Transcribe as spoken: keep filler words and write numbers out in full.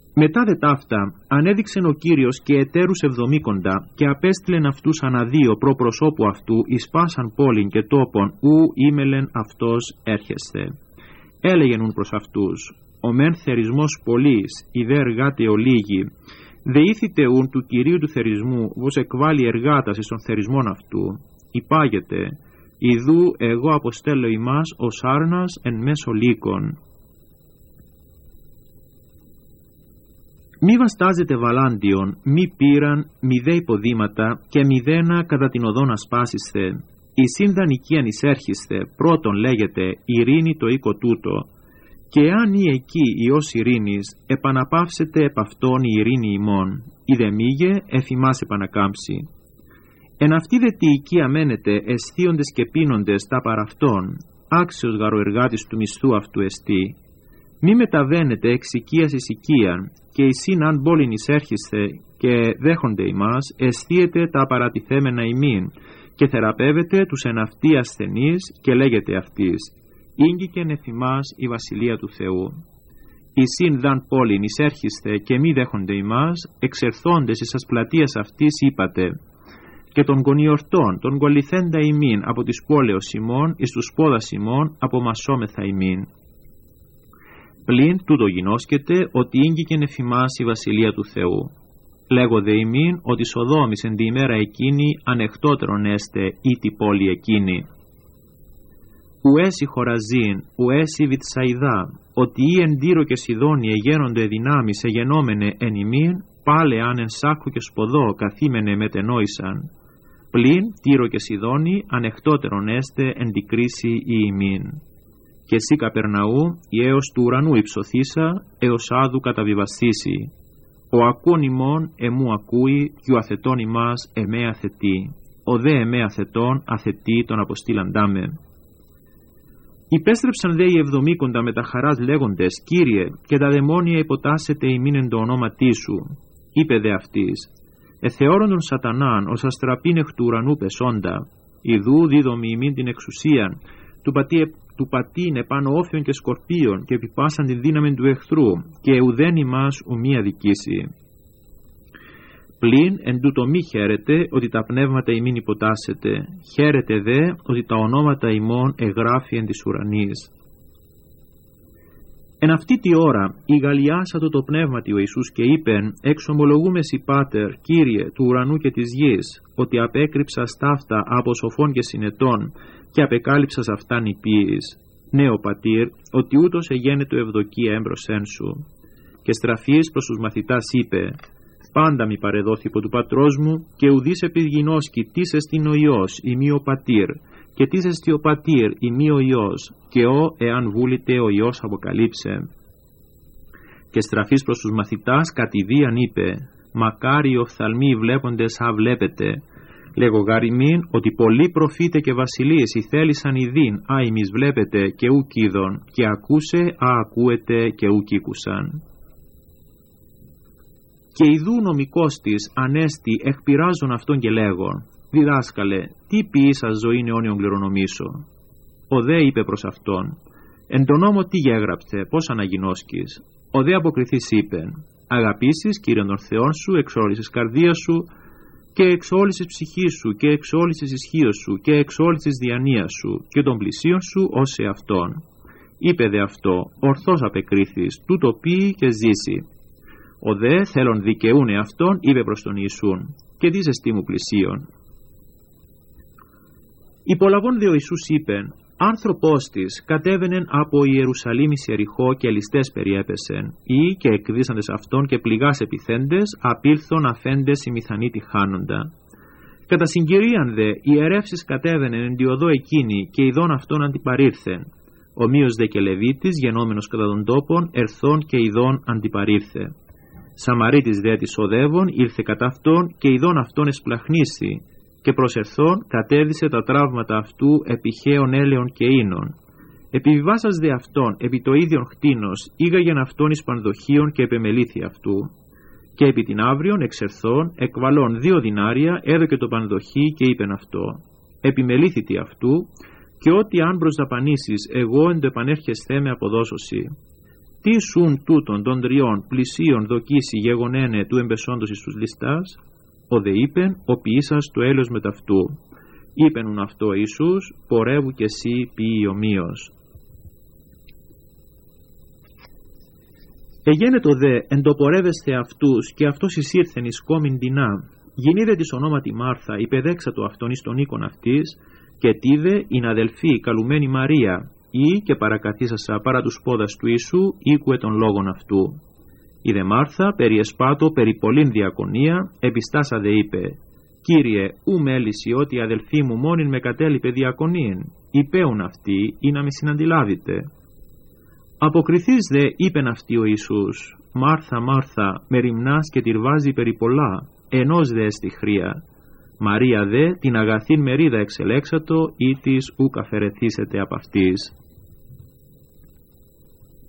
Μετά δε ταύτα ανέδειξεν ο Κύριος και εταίρους εβδομήκοντα και απέστειλεν αυτούς αναδύο προ προσώπου αυτού εις πάσαν πόλην και τόπον ου ήμελεν αυτός έρχεσθε. Έλεγεν ουν προς αυτούς, ο μεν θερισμός πολλής, η δε εργάτε ολίγη, δεήθητε ουν του Κυρίου του θερισμού, βος εκβάλλει εργάτας εις των θερισμών αυτού, υπάγεται, ιδού εγώ αποστέλω ημάς ως άρνας εν μέσω λύκων. Μη βαστάζετε βαλάντιον, μη πήραν, μη δε υποδήματα και μηδένα κατά την οδόν ασπάσισθε. Η συνδανικίαν εισέρχισθε, πρώτον λέγεται ειρήνη το οίκο τούτο, και αν ή εκεί ιός ειρήνης, επαναπαύσετε επ' αυτόν η ειρήνη ημών, ή δε μήγε εφημάς επανακάμψει. Εν αυτή δε τη οικία μένετε αισθίοντες και πίνοντες τα παραυτόν, άξιος γαροεργάτης του μισθού αυτού εστί. Μη μεταβαίνετε εξ οικίας εις οικίαν, και εισήν αν πόλην εισέρχεστε και δέχονται ημάς, αισθίετε τα παρατηθέμενα ημίν, και θεραπεύετε τους εν αυτοί ασθενείς, και λέγεται αυτής, ήγγικεν εφημάς η βασιλεία του Θεού. Εισήν δαν πόλην εισέρχεστε και μη δέχονται ημάς, εξερθόντες εις ας πλατείας αυτής είπατε, και των γονιορτών, των κολληθέντα ημίν από της πόλεως ημών, εις τους πόδας ημών, απομασόμεθα ημίν. Πλην τούτο γινώσκεται, ότι ήγγικεν εφημάς η βασιλεία του Θεού. Λέγω δε ημίν, ότι Σοδόμης εν τη ημέρα εκείνη ανεχτότερον έστε ή τη πόλη εκείνη. Ουέσι Χοραζίν, ουέσι Βιτσαϊδά, ότι ή εν Τύρο και Σιδόνι εγένονται δυνάμεις εγενόμενε εν ημίν, πάλε αν εν σάκου και σποδό καθήμενε μετενόησαν. Πλην Τύρο και Σιδόνι ανεχτότερον έστε εν τη κρίση η ημίν. Και εσύ Καπερναού, η έως του ουρανού υψωθήσα, έως άδου καταβιβαστήσει. Ο ακούν ημών εμού ακούει, και ο αθετών ημάς εμέ αθετεί. Ο δε εμέ αθετών αθετεί τον αποστήλαντά με. Υπέστρεψαν δε οι εβδομήκοντα με τα χαράς λέγοντες, Κύριε, και τα δαιμόνια υποτάσσεται ημίν εν το ονόματί σου. Είπε δε αυτής, εθεώρον τον σατανάν ως αστραπήν εκ του ουρανού πεσόντα, ιδού δίδομη ημίν την εξουσίαν, του πατή του πατήν επάνω όφιων και σκορπίων και επιπάσαν την δύναμη του εχθρού και ουδέν ημάς ουμή αδικήσει. Πλην εν τούτο μη χαίρετε ότι τα πνεύματα ημίν υποτάσσεται, χαίρετε δε ότι τα ονόματα ημών εγγράφει εν της ουρανής. Εν αυτή τη ώρα η γαλλιάσατο το πνεύματι ο Ιησούς και είπεν, εξομολογούμε σοι Πάτερ, Κύριε του ουρανού και της γης, ότι απέκρυψα σταύτα από σοφών και συνετών και απεκάλυψας αυτάν υπήης. Ναι ο Πατήρ, ότι ούτως εγένετο ευδοκία έμπροσέν σου. Και στραφής προς τους μαθητάς είπε, πάντα μη παρεδόθη υπό του πατρός μου και ουδείς επιδγινώσκει τίς εστιν ο Υιός ημί ο Πατήρ και τίς εστι ο Πατήρ ημί ο Υιός και ο εάν βούλητε ο Υιός αποκαλύψε. Και στραφής προς τους μαθητάς κατηδίαν είπε, μακάρι οφθαλμοί βλέποντες α βλέπετε. Λέγω γαριμήν ότι πολλοί προφήτε και βασιλείες ηθέλησαν ειδήν α ημείς βλέπετε και ουκ είδον και ακούσε α ακούετε και ουκ ήκουσαν. Και ιδού νομικός της ανέστη εκπειράζον αυτόν και λέγον, διδάσκαλε, τι ποιήσας ζωήν αιώνιον κληρονομήσω. Ο δε είπε προς αυτόν, εν τον νόμο τι γέγραψε, πώς αναγινώσκεις. Ο δε αποκριθής είπεν, αγαπήσεις Κύριον τον Θεόν σου εξ όλης της καρδίας σου και εξ όλης της ψυχής σου και εξ όλης της ισχύος σου και εξ όλης της διανοίας σου και των πλησίων σου ως εαυτόν. Είπε δε αυτό, ορθώς απεκρίθης, τούτο ποιεί και ζήσει. Ο δε θέλον δικαιούν εαυτόν είπε προς τον Ιησούν, και δεις εστί μου πλησίον. Υπολαβών δε ο Ιησούς είπεν, άνθρωπος της κατέβαινεν από Ιερουσαλήμ εις Ιεριχώ και ληστές περιέπεσεν, ή και εκδίσαντες αυτόν και πληγάς επιθέντες, απήλθον αφέντες οι μηθανοί τη χάνοντα. Κατά συγκυρίαν δε, οι ιερεύσεις κατέβαινεν εν τη οδό εκείνη και ειδών αυτόν αντιπαρήρθεν. Ομοίως δε και Λεβίτης, γενόμενος κατά των τόπων, ερθών και ειδών αντιπαρήρθε. Σαμαρίτης δε της οδεύων ήλθε κατά αυτόν και ειδών αυτόν εσπλαχνίσθη και προσερθών κατέδυσε τα τραύματα αυτού επιχαίων έλεων και ίνων. Επιβιβάσας δε αυτόν επί το ίδιον χτίνος ήγαγεν αυτόν εις πανδοχείων και επεμελήθη αυτού. Και επί την αύριον εξερθών εκβαλών δύο δινάρια έδωκε το πανδοχή και είπεν αυτό. Επιμελήθητη αυτού και ότι αν προσδαπανήσεις εγώ εν το επανέρχεσθέ με αποδώσωση. Τι σουν τούτων των τριών πλησίων δοκίσει γεγονένε του εμπεσόντος εις τους ληστάς, ο δε είπεν ο ποιήσας το έλεος με ταυτού. Είπενουν αυτό Ιησούς, πορεύου και εσύ ποιή ομοίως. Εγένετο δε εντοπορεύεσθε αυτούς και αυτός εισήρθεν εις κόμην δεινά. Γινείδε της ονόματι Μάρθα υπεδέξατο αυτόν εις τον οίκον αυτής, και τίδε ειν αδελφή καλουμένη Μαρία, ή και παρακαθίσασα παρά τους πόδας του Ιησού ήκουε των λόγων αυτού. Η δε Μάρθα περί εσπάτω περί πολλήν διακονία, επιστάσα δε είπε, Κύριε, ου μέληση ότι η αδελφή μου μόνην με κατέλειπε διακονίην, υπέουν αυτοί ή να με συναντιλάβετε. Αποκριθείς δε είπεν αυτή ο Ιησούς, Μάρθα, Μάρθα, με ρημνάς και τυρβάζει περί πολλά, ενός δε έστι χρία. Μαρία δε την αγαθήν μερίδα εξελέξατο ή της ουκ αφαιρεθήσετε απ' αυτής.